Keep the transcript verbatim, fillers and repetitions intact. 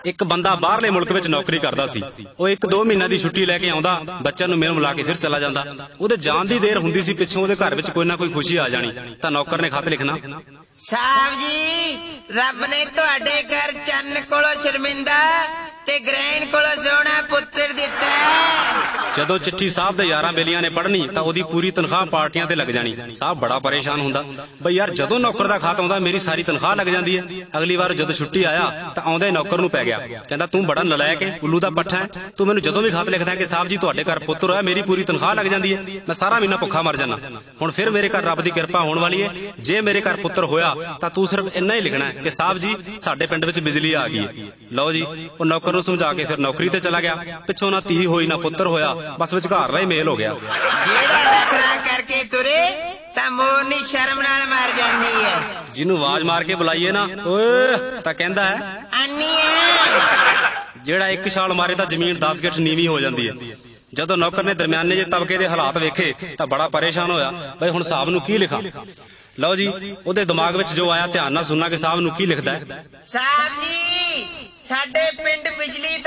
ਇੱਕ ਬੰਦਾ ਬਾਹਰਲੇ ਮੁਲਕ ਵਿੱਚ ਨੌਕਰੀ ਕਰਦਾ ਸੀ। ਉਹ ਇੱਕ ਦੋ ਮਹੀਨਿਆਂ ਦੀ ਛੁੱਟੀ ਲੈ ਕੇ ਆਉਂਦਾ, ਬੱਚਿਆਂ ਨੂੰ ਮਿਲ ਮਿਲਾ ਕੇ ਫਿਰ ਚਲਾ ਜਾਂਦਾ। ਉਹਦੇ ਜਾਣ ਦੀ ਦੇਰ ਹੁੰਦੀ ਸੀ, ਪਿੱਛੋਂ ਉਹਦੇ ਘਰ ਵਿੱਚ ਕੋਈ ਨਾ ਕੋਈ ਖੁਸ਼ੀ ਆ ਜਾਣੀ। ਤਾਂ ਨੌਕਰ ਨੇ ਖਤ ਲਿਖਣਾ, ਸਾਹਿਬ ਜੀ ਰੱਬ ਨੇ ਤੁਹਾਡੇ ਘਰ ਚੰਨ ਕੋਲੋਂ ਸ਼ਰਮਿੰਦਾ ਤੇ ਗ੍ਰਹਿਣ ਕੋਲੋਂ ਸੋਹਣਾ ਪੁੱਤਰ ਦਿੱਤਾ। ਜਦੋਂ ਚਿੱਠੀ ਸਾਹਿਬ ਦੇ ਯਾਰਾਂ ਬੇਲੀਆਂ ਨੇ ਪੜ੍ਹਨੀ ਤਾਂ ਉਹਦੀ ਪੂਰੀ ਤਨਖਾਹ ਪਾਰਟੀਆਂ ਤੇ ਲੱਗ ਜਾਣੀ। ਸਾਹਿਬ ਬੜਾ ਪਰੇਸ਼ਾਨ ਹੁੰਦਾ, ਬਈ ਯਾਰ ਜਦੋਂ ਨੌਕਰ ਦਾ ਖਤ ਆਉਂਦਾ ਮੇਰੀ ਸਾਰੀ ਤਨਖਾਹ ਲੱਗ ਜਾਂਦੀ ਹੈ। ਅਗਲੀ ਵਾਰ ਜਦੋਂ ਛੁੱਟੀ ਆਇਆ ਤਾਂ ਆਉਂਦੇ ਨੌਕਰ ਨੂੰ ਪੈ ਗਿਆ, ਕਹਿੰਦਾ ਤੂੰ ਬੜਾ ਨਲਾਇਕ ਹੈ, ਉੱਲੂ ਦਾ ਪੱਠਾ ਹੈ, ਤੂੰ ਮੈਨੂੰ ਜਦੋਂ ਵੀ ਖਤ ਲਿਖਦਾ ਕਿ ਸਾਹਿਬ ਜੀ ਤੁਹਾਡੇ ਘਰ ਪੁੱਤਰ ਹੋਇਆ, ਮੇਰੀ ਪੂਰੀ ਤਨਖਾਹ ਲੱਗ ਜਾਂਦੀ ਹੈ, ਮੈਂ ਸਾਰਾ ਮਹੀਨਾ ਭੁੱਖਾ ਮਰ ਜਾਣਾ। ਹੁਣ ਫਿਰ ਮੇਰੇ ਘਰ ਰੱਬ ਦੀ ਕਿਰਪਾ ਹੋਣ ਵਾਲੀ ਹੈ, ਜੇ ਮੇਰੇ ਘਰ ਪੁੱਤਰ ਹੋਇਆ ਤਾਂ ਤੂੰ ਸਿਰਫ ਇੰਨਾ ਹੀ ਲਿਖਣਾ ਕਿ ਸਾਹਿਬ ਜੀ ਸਾਡੇ ਪਿੰਡ ਵਿੱਚ ਬਿਜਲੀ ਆ ਗਈ ਹੈ। ਲਓ ਜੀ, ਉਹ ਨੌਕਰ ਨੂੰ ਸਮਝਾ ਕੇ ਫਿਰ ਨੌਕਰੀ ਤੇ ਚਲਾ ਗਿਆ। ਪਿੱਛੋਂ ਨਾ ਧੀ ਹੋਈ ਨਾ ਪੁੱਤਰ ਹੋਇਆ, ਬਸ ਵਿਚਕਾਰ ਹੀ ਮੇਲ ਹੋ ਗਿਆ। ਜਿਹੜਾ ਨਖਰਾ ਕਰਕੇ ਤੁਰੇ ਤਾਂ ਮੋਰਨੀ ਸ਼ਰਮ ਨਾਲ ਮਰ ਜਾਂਦੀ ਹੈ। ਜਿਹਨੂੰ ਆਵਾਜ਼ ਮਾਰ ਕੇ ਬੁਲਾਈਏ ਨਾ ਓਏ ਤਾਂ ਕਹਿੰਦਾ ਹੈ ਆਨੀ ਹੈ। ਜਿਹੜਾ ਇੱਕ ਛਾਲ ਮਾਰੇ ਤਾਂ ਜ਼ਮੀਨ ਦਸ ਗਿੱਠ ਨੀਵੀਂ ਹੋ ਜਾਂਦੀ ਹੈ। ਜਦੋਂ ਨੌਕਰ ਨੇ ਦਰਮਿਆਨੇ ਜਿਹੇ ਤਬਕੇ ਦੇ ਹਾਲਾਤ ਵੇਖੇ ਤਾਂ ਬੜਾ ਪਰੇਸ਼ਾਨ ਹੋਇਆ, ਬਈ ਹੁਣ ਸਾਹਿਬ ਨੂੰ ਕੀ ਲਿਖਾਂ। ਲਓ ਜੀ, ਉਹਦੇ ਦਿਮਾਗ ਵਿੱਚ ਜੋ ਆਇਆ ਧਿਆਨ ਨਾਲ ਸੁਣਨਾ ਕਿ ਸਾਹਿਬ ਨੂੰ ਕੀ ਲਿਖਦਾ ਹੈ। ਸਾਹਿਬ ਜੀ ਸਾਡੇ ਪਿੰਡ ਬਿਜਲੀ